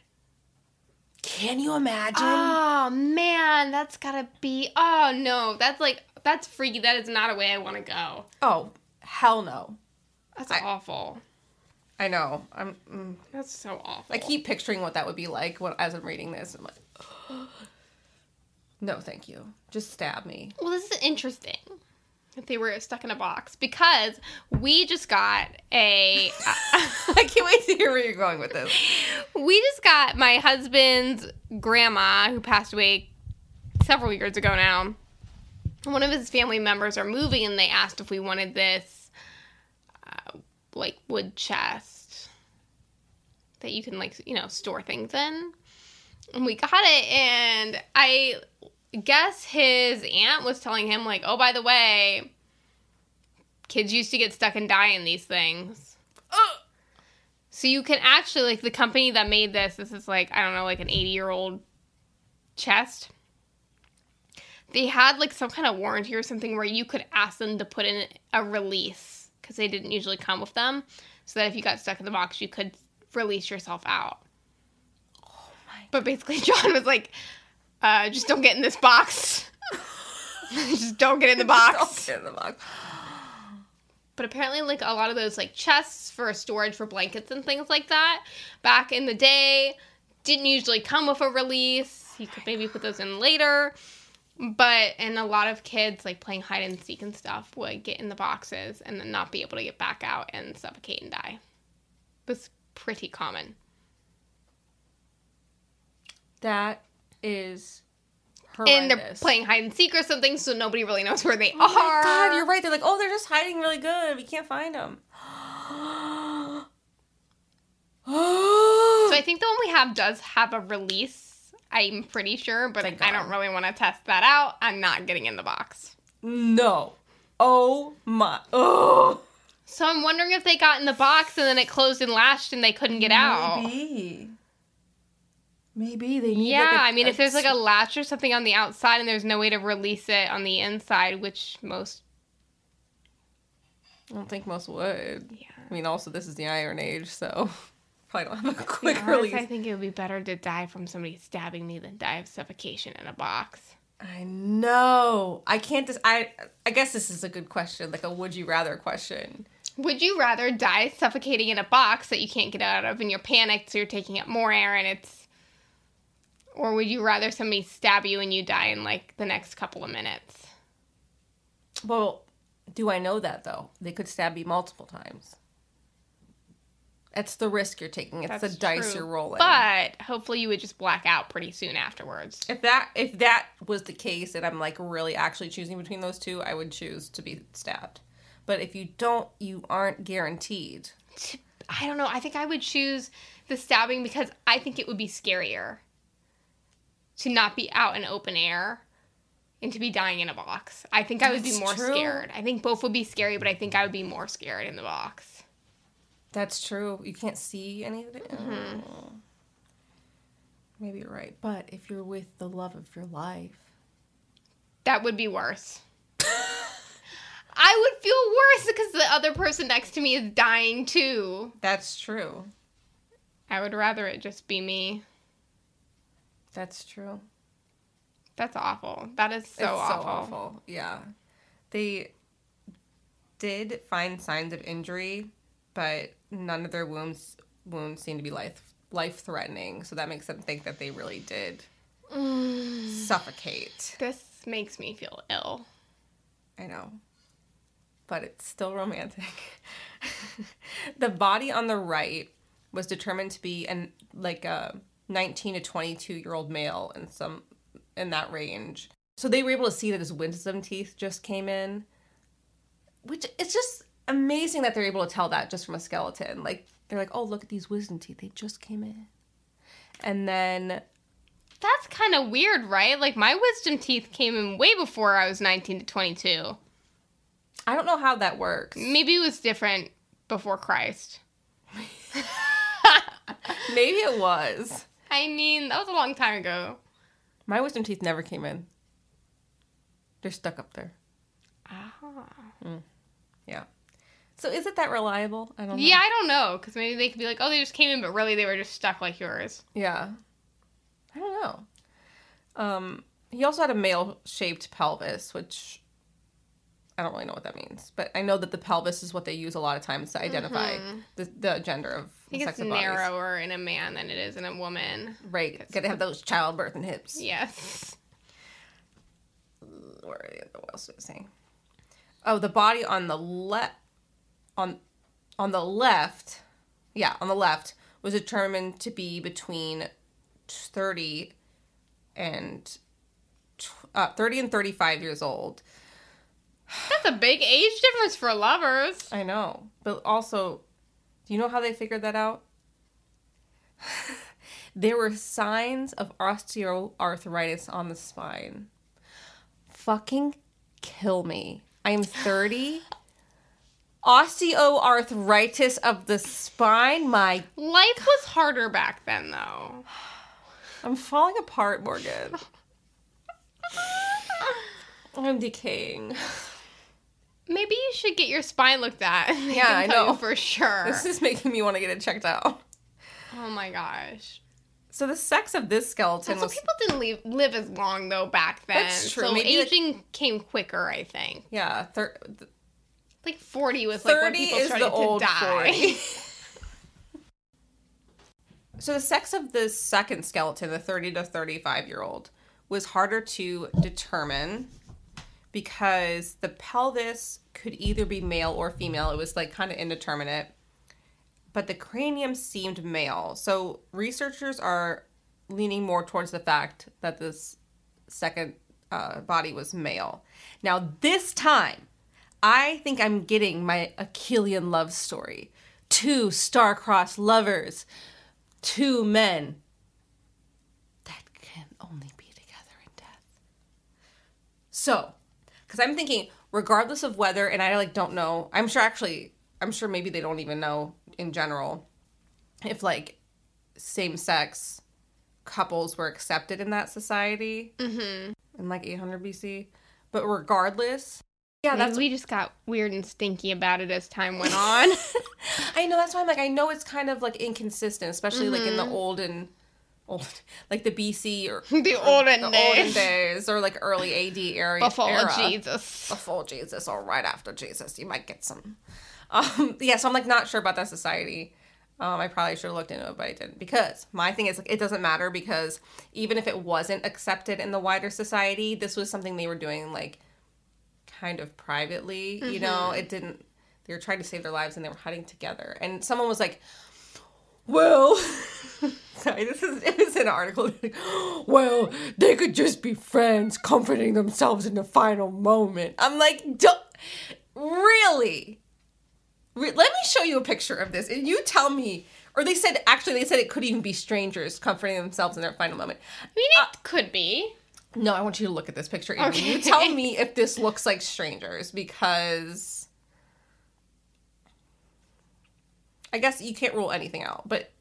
Speaker 2: Can you imagine?
Speaker 1: Oh man, that's gotta be, oh no, that's freaky. That is not a way I want to go.
Speaker 2: Oh, hell no.
Speaker 1: That's awful.
Speaker 2: I know.
Speaker 1: That's so awful.
Speaker 2: I keep picturing what that would be like as I'm reading this. I'm like, oh. No, thank you. Just stab me.
Speaker 1: Well, this is interesting that they were stuck in a box because we just got I
Speaker 2: can't wait to hear where you're going with this.
Speaker 1: We just got my husband's grandma, who passed away several years ago now. One of his family members are moving, and they asked if we wanted this, like, wood chest that you can, like, you know, store things in. And we got it, and I guess his aunt was telling him, like, oh, by the way, kids used to get stuck and die in these things. So you can actually, like, the company that made this is, like, I don't know, like an 80-year-old chest. They had, like, some kind of warranty or something where you could ask them to put in a release because they didn't usually come with them, so that if you got stuck in the box, you could release yourself out. But basically, John was like, just don't get in this box. Just don't get in the box.
Speaker 2: Don't get in the box.
Speaker 1: But apparently, like, a lot of those, like, chests for storage for blankets and things like that, back in the day, didn't usually come with a release. You could maybe put those in later. And a lot of kids, like, playing hide and seek and stuff would get in the boxes and then not be able to get back out and suffocate and die. It was pretty common.
Speaker 2: That is horrendous.
Speaker 1: And they're playing hide and seek or something, so nobody really knows where they are.
Speaker 2: Oh my God, you're right. They're like, oh, they're just hiding really good. We can't find them.
Speaker 1: So I think the one we have does have a release. I'm pretty sure, but I don't really want to test that out. I'm not getting in the box.
Speaker 2: No. Oh my. Oh.
Speaker 1: So I'm wondering if they got in the box and then it closed and latched and they couldn't get out.
Speaker 2: Maybe they need.
Speaker 1: Yeah, I mean, if there's like a latch or something on the outside and there's no way to release it on the inside, which most.
Speaker 2: I don't think most would.
Speaker 1: Yeah.
Speaker 2: I mean, also this is the Iron Age, so probably don't have a quick release.
Speaker 1: I think it would be better to die from somebody stabbing me than die of suffocation in a box.
Speaker 2: I know. I can't. I guess this is a good question, like a would you rather question.
Speaker 1: Would you rather die suffocating in a box that you can't get out of and you're panicked so you're taking up more air and it's... Or would you rather somebody stab you and you die in, like, the next couple of minutes?
Speaker 2: Well, do I know that, though? They could stab you multiple times. That's the risk you're taking. It's the dice you're rolling.
Speaker 1: But hopefully you would just black out pretty soon afterwards.
Speaker 2: If that was the case and I'm, like, really actually choosing between those two, I would choose to be stabbed. But if you don't, you aren't guaranteed.
Speaker 1: I don't know. I think I would choose the stabbing because I think it would be scarier to not be out in open air and to be dying in a box. I think I would be more scared. I think both would be scary, but I think I would be more scared in the box.
Speaker 2: That's true. You can't see anything.
Speaker 1: Mm-hmm.
Speaker 2: Oh. Maybe you're right. But if you're with the love of your life...
Speaker 1: That would be worse. I would feel worse because the other person next to me is dying too.
Speaker 2: That's true.
Speaker 1: I would rather it just be me.
Speaker 2: That's true.
Speaker 1: That's awful. That is so awful.
Speaker 2: So awful. Yeah. They did find signs of injury, but none of their wounds seem to be life-threatening. So that makes them think that they really did suffocate.
Speaker 1: This makes me feel ill.
Speaker 2: I know. But it's still romantic. The body on the right was determined to be a 19 to 22-year-old male in that range. So they were able to see that his wisdom teeth just came in, which it's just amazing that they're able to tell that just from a skeleton. Like, they're like, oh, look at these wisdom teeth. They just came in. And then...
Speaker 1: That's kind of weird, right? Like, my wisdom teeth came in way before I was 19 to 22.
Speaker 2: I don't know how that works.
Speaker 1: Maybe it was different before Christ.
Speaker 2: Maybe it was.
Speaker 1: I mean, that was a long time ago.
Speaker 2: My wisdom teeth never came in. They're stuck up there.
Speaker 1: Ah.
Speaker 2: Yeah. So is it that reliable? I don't know.
Speaker 1: Yeah, I don't know. Because maybe they could be like, oh, they just came in, but really they were just stuck like yours.
Speaker 2: Yeah. I don't know. He also had a male-shaped pelvis, which I don't really know what that means. But I know that the pelvis is what they use a lot of times to identify the gender of the sex of bodies.
Speaker 1: It's narrower in a man than it is in a woman.
Speaker 2: Right. Got to have those childbirth and hips.
Speaker 1: Yes.
Speaker 2: What else was I saying? Oh, the body on the left... On the left... Yeah, on the left was determined to be between 30 and 35 years old.
Speaker 1: That's a big age difference for lovers.
Speaker 2: I know. But also, do you know how they figured that out? There were signs of osteoarthritis on the spine. Fucking kill me. I am 30. Osteoarthritis of the spine? My...
Speaker 1: Life was harder back then, though.
Speaker 2: I'm falling apart, Morgan. I'm decaying.
Speaker 1: Maybe you should get your spine looked at.
Speaker 2: Yeah, I know.
Speaker 1: For sure.
Speaker 2: This is making me want to get it checked out.
Speaker 1: Oh my gosh.
Speaker 2: So the sex of this skeleton
Speaker 1: was... people didn't live as long, though, back then.
Speaker 2: That's true.
Speaker 1: So
Speaker 2: maybe
Speaker 1: aging came quicker, I think.
Speaker 2: Yeah.
Speaker 1: Like 40 was like when people started to die.
Speaker 2: 40. So the sex of the second skeleton, the 30 to 35-year-old, was harder to determine because the pelvis could either be male or female. It was like kind of indeterminate. But the cranium seemed male. So researchers are leaning more towards the fact that this second body was male. Now this time, I think I'm getting my Achillean love story. 2 star-crossed lovers. 2 men that can only be together in death. So, because I'm thinking, regardless of whether, and I don't know, I'm sure maybe they don't even know in general if same-sex couples were accepted in that society in 800 BC. But regardless, yeah,
Speaker 1: maybe we just got weird and stinky about it as time went on.
Speaker 2: I know, that's why I'm I know it's kind of inconsistent, especially in the like the BC or
Speaker 1: The olden
Speaker 2: olden
Speaker 1: days.
Speaker 2: days, or like early AD era.
Speaker 1: Before Jesus.
Speaker 2: Before Jesus, or right after Jesus, you might get some. Yeah, so I'm like not sure about that society. I probably should have looked into it, but I didn't, because my thing is like it doesn't matter, because even if it wasn't accepted in the wider society, this was something they were doing like kind of privately. You know, it didn't. They were trying to save their lives, and they were hiding together. And someone was like, "Well." Sorry, it was an article. Well, they could just be friends, comforting themselves in the final moment. I'm like, really? Let me show you a picture of this, and you tell me. Or they said it could even be strangers comforting themselves in their final moment.
Speaker 1: I mean, it could be.
Speaker 2: No, I want you to look at this picture. Amy.
Speaker 1: Okay.
Speaker 2: You tell me if this looks like strangers, because I guess you can't rule anything out, but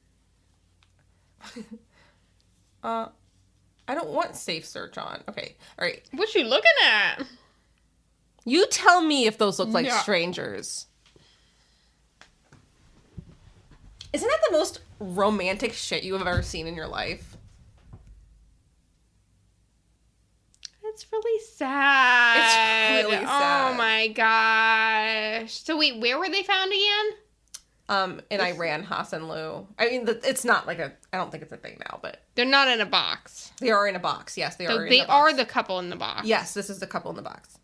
Speaker 2: I don't want safe search on. Okay, all right.
Speaker 1: What you looking at?
Speaker 2: You tell me if those look like
Speaker 1: Yeah.
Speaker 2: strangers. Isn't that the most romantic shit you have ever seen in your life?
Speaker 1: It's really sad.
Speaker 2: It's really sad.
Speaker 1: Oh my gosh. So wait, where were they found again?
Speaker 2: In Iran, Hassan Lu. I mean, it's not like I don't think it's a thing now, but
Speaker 1: They're not in a box.
Speaker 2: they are in a box. Yes, they
Speaker 1: So
Speaker 2: are in
Speaker 1: they
Speaker 2: a box.
Speaker 1: are the couple in the box.
Speaker 2: Yes, this is the couple in the box.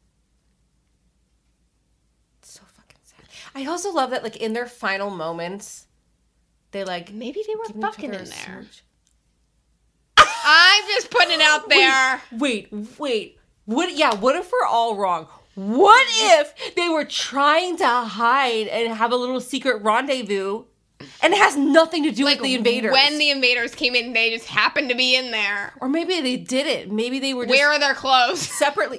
Speaker 2: It's so fucking sad. I also love that, like, in their final moments, they, like,
Speaker 1: Maybe they were
Speaker 2: giving each
Speaker 1: fucking
Speaker 2: other
Speaker 1: in
Speaker 2: a
Speaker 1: there.
Speaker 2: smooch.
Speaker 1: I'm just putting it out there.
Speaker 2: Wait. What if we're all wrong? What if they were trying to hide and have a little secret rendezvous, and it has nothing to do
Speaker 1: Like
Speaker 2: with the invaders?
Speaker 1: when the invaders came in, they just happened to be in there.
Speaker 2: Or maybe they did it. Maybe they were just
Speaker 1: Where are their clothes?
Speaker 2: separately.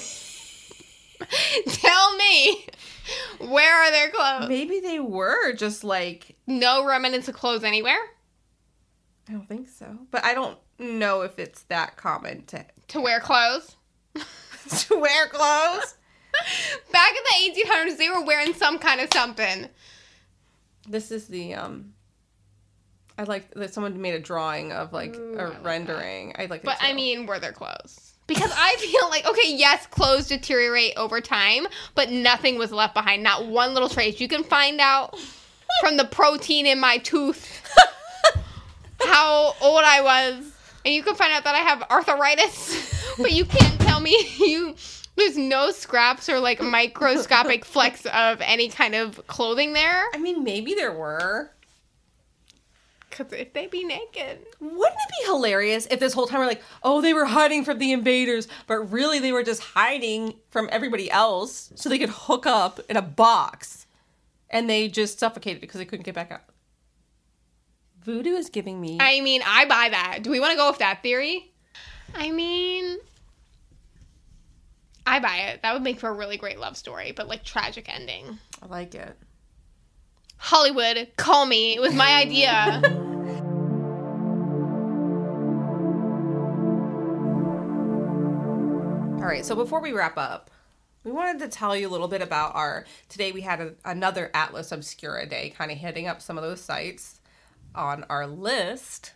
Speaker 1: Tell me. Where are their clothes?
Speaker 2: Maybe they were just like,
Speaker 1: No remnants of clothes anywhere?
Speaker 2: I don't think so. But I don't know if it's that common
Speaker 1: To wear clothes?
Speaker 2: to wear clothes.
Speaker 1: Back in the 1800s, they were wearing some kind of something.
Speaker 2: This is the I like that someone made a drawing of like
Speaker 1: Ooh,
Speaker 2: a
Speaker 1: I like
Speaker 2: rendering. I like it
Speaker 1: But
Speaker 2: too.
Speaker 1: I mean, were their clothes? Because I feel like, okay, yes, clothes deteriorate over time, but nothing was left behind. Not one little trace. You can find out from the protein in my tooth how old I was. And you can find out that I have arthritis. But you can't tell me there's no scraps or like microscopic flecks of any kind of clothing there.
Speaker 2: I mean, maybe there were.
Speaker 1: Because if they be naked.
Speaker 2: Wouldn't it be hilarious if this whole time we're like, oh, they were hiding from the invaders, but really they were just hiding from everybody else so they could hook up in a box, and they just suffocated because they couldn't get back out. Voodoo is giving me...
Speaker 1: I mean, I buy that. Do we want to go with that theory? I mean, I buy it. That would make for a really great love story, but like tragic ending.
Speaker 2: I like it.
Speaker 1: Hollywood, call me. It was my idea.
Speaker 2: All right, so before we wrap up, we wanted to tell you a little bit about today we had another Atlas Obscura day, kind of hitting up some of those sites on our list.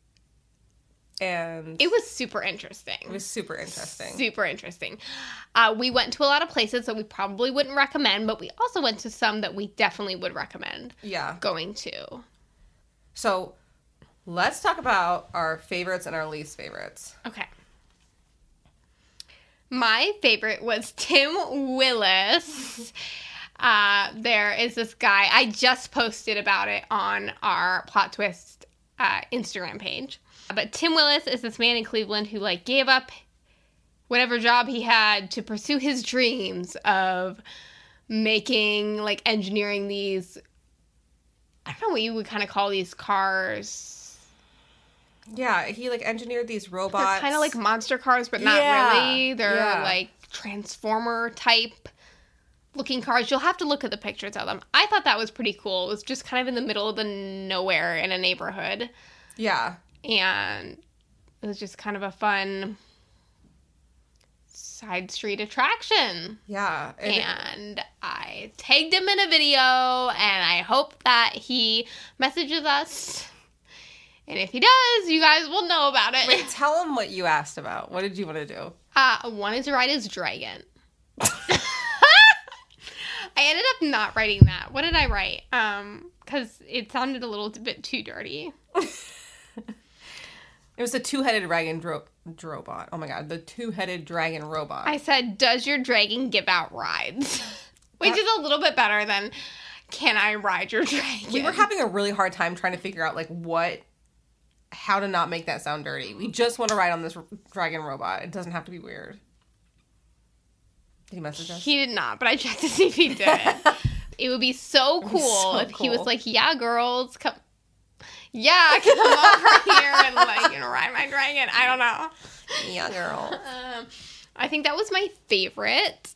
Speaker 2: And
Speaker 1: It was super interesting.
Speaker 2: it was super interesting.
Speaker 1: Super interesting. We went to a lot of places that we probably wouldn't recommend, but we also went to some that we definitely would recommend
Speaker 2: Yeah.
Speaker 1: going to.
Speaker 2: So let's talk about our favorites and our least favorites.
Speaker 1: Okay. My favorite was Tim Willis. There is this guy. I just posted about it on our Plot Twist Instagram page. But Tim Willis is this man in Cleveland who like gave up whatever job he had to pursue his dreams of making, like, engineering these, I don't know what you would kind of call these cars.
Speaker 2: Yeah, he like engineered these robots.
Speaker 1: They're kind of like monster cars, but not
Speaker 2: Yeah,
Speaker 1: really. They're
Speaker 2: yeah.
Speaker 1: like transformer type looking cars. You'll have to look at the pictures of them. I thought that was pretty cool. It was just kind of in the middle of the nowhere in a neighborhood.
Speaker 2: Yeah.
Speaker 1: And it was just kind of a fun side street attraction.
Speaker 2: Yeah.
Speaker 1: And I tagged him in a video, and I hope that he messages us And if he does, you guys will know about it.
Speaker 2: Wait, tell him what you asked about. What did you want to do?
Speaker 1: I wanted to ride his dragon. I ended up not writing that. What did I write? Because it sounded a little bit too dirty.
Speaker 2: It was a two-headed dragon robot. Oh my god, the two-headed dragon robot.
Speaker 1: I said, does your dragon give out rides? Which is a little bit better than, can I ride your dragon?
Speaker 2: We were having a really hard time trying to figure out, like, how to not make that sound dirty. We just want to ride on this dragon robot. It doesn't have to be weird. Did he message us?
Speaker 1: He did not, but I checked to see if he did. It would be so cool if he was like, yeah, girls, come. Yeah, come over here and, like, ride my dragon. I don't know.
Speaker 2: Yeah, girl.
Speaker 1: I think that was my favorite.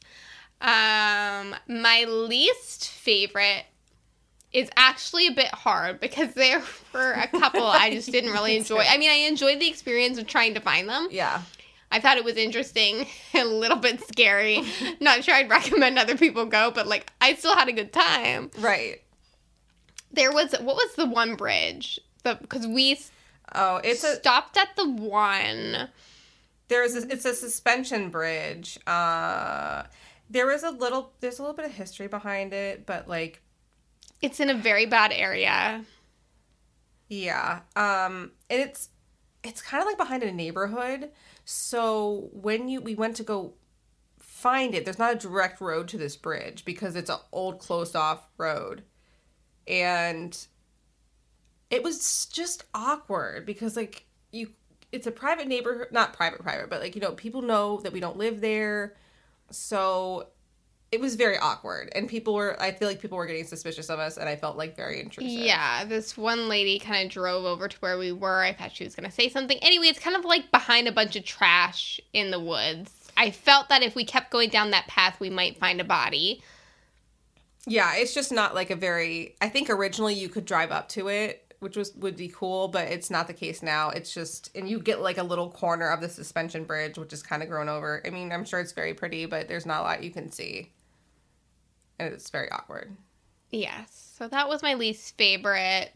Speaker 1: My least favorite is actually a bit hard because there were a couple I just didn't really enjoy. I mean, I enjoyed the experience of trying to find them.
Speaker 2: Yeah.
Speaker 1: I thought it was interesting, a little bit scary. Not sure I'd recommend other people go, but, like, I still had a good time.
Speaker 2: Right.
Speaker 1: What was the one bridge? Because we stopped at the one.
Speaker 2: It's a suspension bridge. There's a little bit of history behind it, but, like,
Speaker 1: it's in a very bad area.
Speaker 2: Yeah. And it's kind of like behind a neighborhood. So when we went to go find it, there's not a direct road to this bridge because it's an old closed off road. And it was just awkward because, like, it's a private neighborhood, not private, but, like, people know that we don't live there. So it was very awkward. And I feel like people were getting suspicious of us, and I felt, like, very intrusive.
Speaker 1: Yeah, this one lady kind of drove over to where we were. I thought she was going to say something. Anyway, it's kind of like behind a bunch of trash in the woods. I felt that if we kept going down that path, we might find a body.
Speaker 2: Yeah, it's just not, like, I think originally you could drive up to it, which would be cool, but it's not the case now. It's just, and you get, like, a little corner of the suspension bridge, which is kind of grown over. I mean, I'm sure it's very pretty, but there's not a lot you can see. And it's very awkward.
Speaker 1: Yes. So that was my least favorite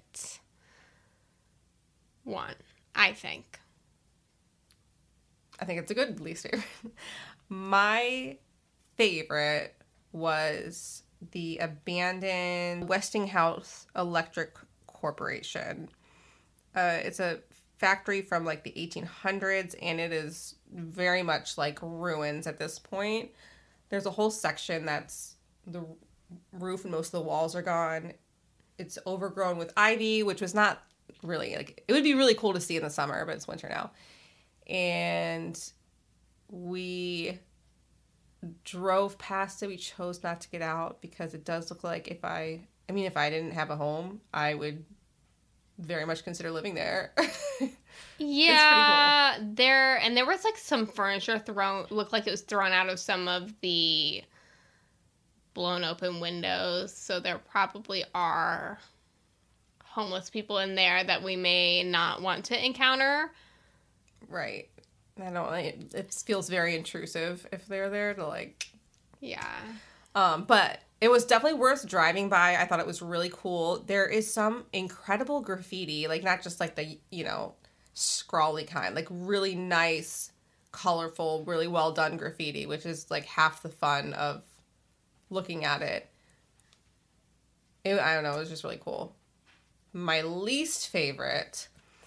Speaker 1: one, I think.
Speaker 2: I think it's a good least favorite. My favorite was the abandoned Westinghouse Electric Corporation. It's a factory from, like, the 1800s, and it is very much like ruins at this point. There's a whole section that's the roof and most of the walls are gone. It's overgrown with ivy, which was not really, like, it would be really cool to see in the summer, but it's winter now. And we drove past it. We chose not to get out because it does look like if I didn't have a home, I would very much consider living there.
Speaker 1: Yeah, cool. There was, like, some furniture looked like it was thrown out of some of the blown open windows, so there probably are homeless people in there that we may not want to encounter.
Speaker 2: Right. It feels very intrusive if they're there to, like...
Speaker 1: Yeah.
Speaker 2: But it was definitely worth driving by. I thought it was really cool. There is some incredible graffiti, like, not just, like, the, scrawly kind, like, really nice, colorful, really well done graffiti, which is, like, half the fun of looking at it. I don't know, it was just really cool. My least favorite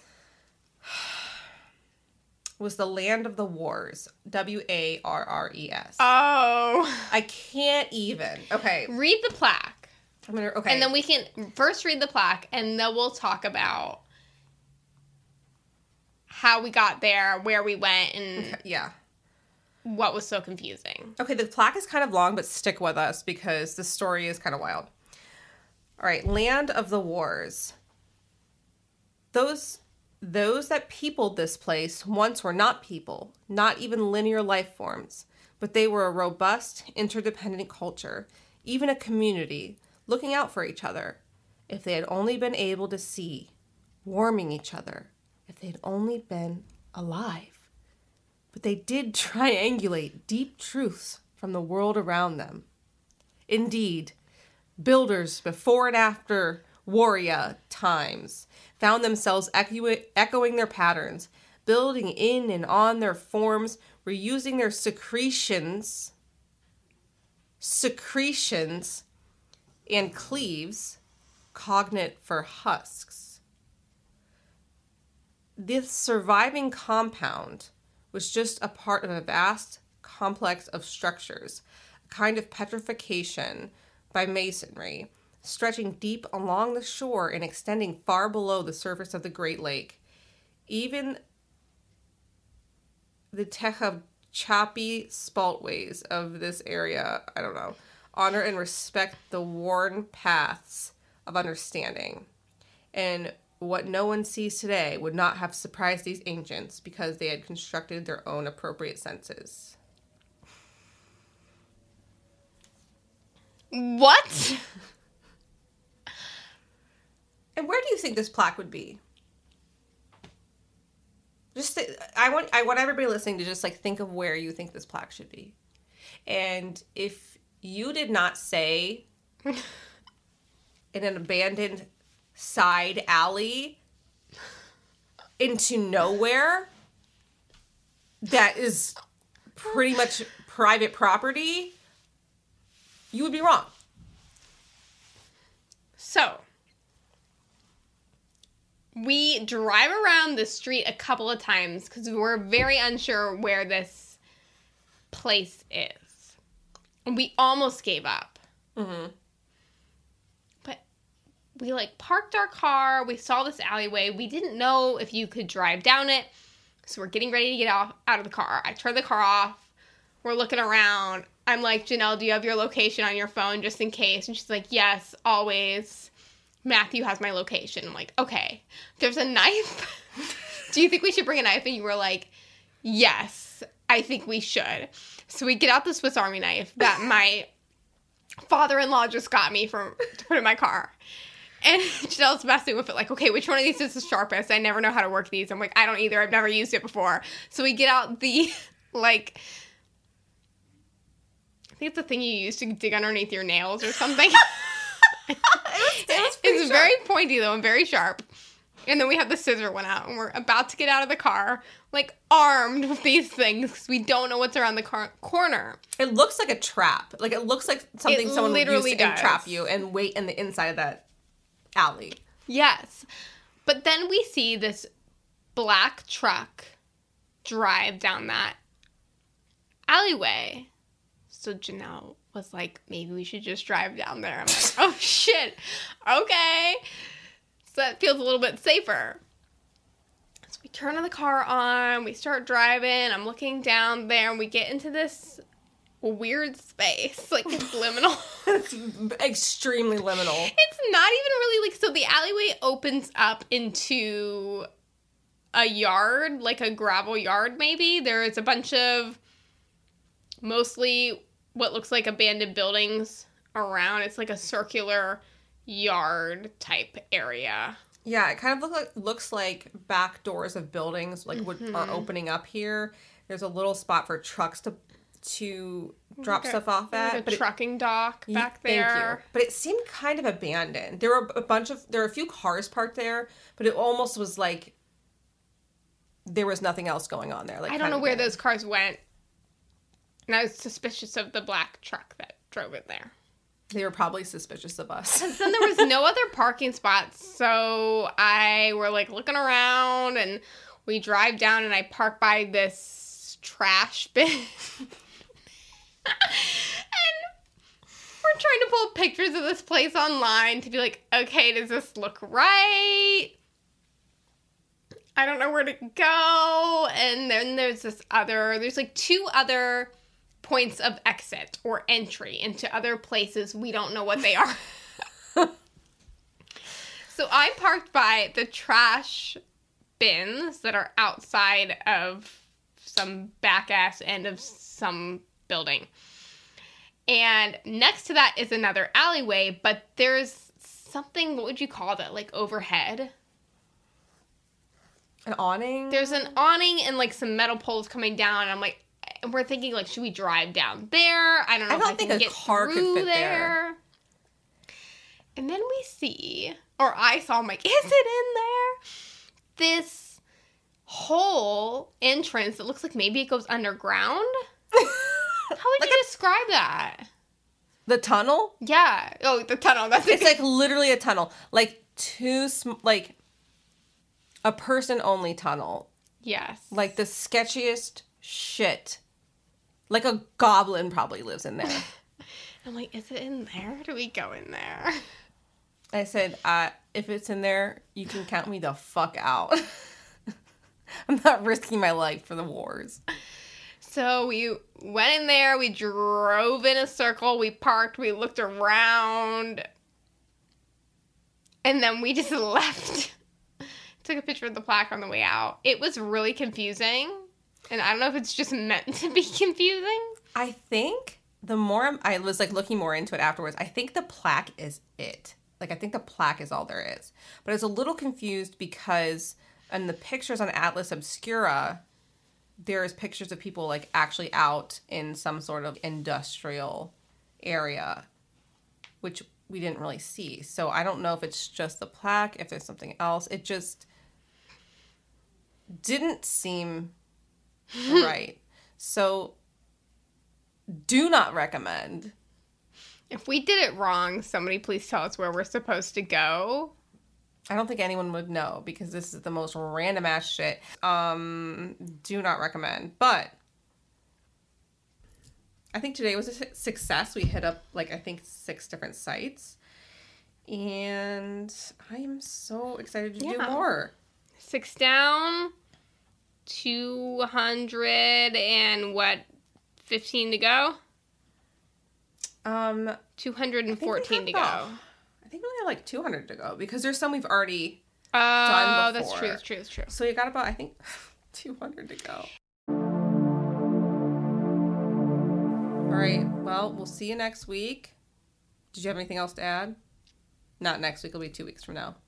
Speaker 2: was the Land of the Wars. Warres.
Speaker 1: Oh.
Speaker 2: I can't even. Okay.
Speaker 1: Read the plaque.
Speaker 2: Okay.
Speaker 1: And then we can first read the plaque, and then we'll talk about how we got there, where we went, and what was so confusing.
Speaker 2: Okay, the plaque is kind of long, but stick with us because the story is kind of wild. All right, Land of the Wars. Those that peopled this place once were not people, not even linear life forms, but they were a robust, interdependent culture, even a community, looking out for each other. If they had only been able to see, warming each other, if they'd only been alive. But they did triangulate deep truths from the world around them. Indeed, builders before and after warrior times, found themselves echoing their patterns, building in and on their forms, reusing their secretions, and cleaves, cognate for husks. This surviving compound was just a part of a vast complex of structures, a kind of petrification by masonry, stretching deep along the shore and extending far below the surface of the Great Lake. Even the Tehachapi spaltways of this area, honor and respect the worn paths of understanding. And what no one sees today would not have surprised these ancients because they had constructed their own appropriate senses.
Speaker 1: What?
Speaker 2: And where do you think this plaque would be? I want everybody listening to just think of where you think this plaque should be. And if you did not say in an abandoned side alley into nowhere that is pretty much private property, you would be wrong.
Speaker 1: So, we drive around the street a couple of times because we're very unsure where this place is. And we almost gave up.
Speaker 2: Mm-hmm.
Speaker 1: But we parked our car. We saw this alleyway. We didn't know if you could drive down it. So we're getting ready to get out of the car. I turn the car off. We're looking around. I'm like, Janelle, do you have your location on your phone just in case? And she's like, yes, always. Matthew has my location. I'm like, okay. There's a knife. Do you think we should bring a knife? And you were like, yes, I think we should. So we get out the Swiss Army knife that my father-in-law just got me to put in my car. And Janelle's messing with it, okay, which one of these is the sharpest? I never know how to work these. I'm like, I don't either. I've never used it before. So we get out the, I think it's the thing you use to dig underneath your nails or something. It's very pointy, though, and very sharp. And then we have the scissor one out, and we're about to get out of the car, armed with these things, because we don't know what's around the corner.
Speaker 2: It looks like a trap. It looks like something someone would use to trap you and wait in the inside of that alley.
Speaker 1: Yes. But then we see this black truck drive down that alleyway. So Janelle was like, maybe we should just drive down there. I'm like, oh, shit. Okay. So that feels a little bit safer. So we turn the car on. We start driving. I'm looking down there, and we get into this weird space. It's liminal.
Speaker 2: It's extremely liminal.
Speaker 1: It's not even really, so the alleyway opens up into a yard, a gravel yard, maybe. There is a bunch of mostly what looks like abandoned buildings around. It's a circular yard type area.
Speaker 2: Yeah, it kind of looks like back doors of buildings what are opening up here. There's a little spot for trucks to drop stuff off at.
Speaker 1: But trucking dock back there.
Speaker 2: Thank you. But it seemed kind of abandoned. There were a few cars parked there, but it almost was there was nothing else going on there.
Speaker 1: I don't know where those cars went. And I was suspicious of the black truck that drove it there.
Speaker 2: They were probably suspicious of us.
Speaker 1: And then there was no other parking spots, so we're looking around, and we drive down, and I park by this trash bin. And we're trying to pull pictures of this place online to be okay, does this look right? I don't know where to go. And then there's there's two other points of exit or entry into other places. We don't know what they are. So I parked by the trash bins that are outside of some back-ass end of some building. And next to that is another alleyway, but there's something, what would you call that, overhead?
Speaker 2: An awning?
Speaker 1: There's an awning and, some metal poles coming down, and we're thinking, should we drive down there? I don't know if I can get through there. And then we see, or I saw, I'm like, is it in there? This whole entrance that looks like maybe it goes underground. How would you describe that?
Speaker 2: The tunnel?
Speaker 1: Yeah. Oh, the tunnel. That's
Speaker 2: It's like literally a tunnel. Like like a person-only tunnel.
Speaker 1: Yes.
Speaker 2: Like the sketchiest shit. Like a goblin probably lives in there.
Speaker 1: I'm like, is it in there? Do we go in there?
Speaker 2: I said, if it's in there, you can count me the fuck out. I'm not risking my life for the wars.
Speaker 1: So we went in there, we drove in a circle, we parked, we looked around, and then we just left. Took a picture of the plaque on the way out. It was really confusing, and I don't know if it's just meant to be confusing.
Speaker 2: I think the more I was like looking more into it afterwards, I think the plaque is it. Like, I think the plaque is all there is. But I was a little confused because in the pictures on Atlas Obscura, there's pictures of people like actually out in some sort of industrial area, which we didn't really see. So I don't know if it's just the plaque, if there's something else. It just didn't seem right. So do not recommend.
Speaker 1: If we did it wrong, somebody please tell us where we're supposed to go.
Speaker 2: I don't think anyone would know because this is the most random ass shit. Do not recommend. But I think today was a success. We hit up like I think 6 different sites. And I am so excited to do more.
Speaker 1: 6 down, 200 and what, 15 to go? 214 to go.
Speaker 2: I think we only have like 200 to go because there's some we've already
Speaker 1: done
Speaker 2: before.
Speaker 1: Oh, that's true.
Speaker 2: So you got about, I think, 200 to go. All right. Well, we'll see you next week. Did you have anything else to add? Not next week. It'll be 2 weeks from now.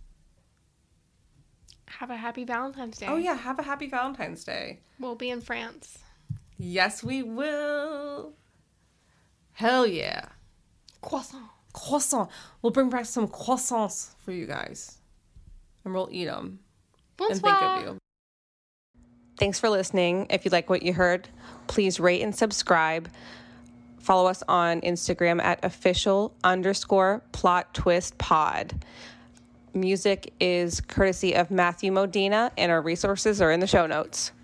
Speaker 1: Have a happy Valentine's Day.
Speaker 2: Oh, yeah. Have a happy Valentine's Day.
Speaker 1: We'll be in France.
Speaker 2: Yes, we will. Hell yeah. Croissant. We'll bring back some croissants for you guys. And we'll eat them.
Speaker 1: Bonsoir.
Speaker 2: And think of you. Thanks for listening. If you like what you heard, please rate and subscribe. Follow us on Instagram at official_plot-twist-pod. Music is courtesy of Matthew Modena, and our resources are in the show notes.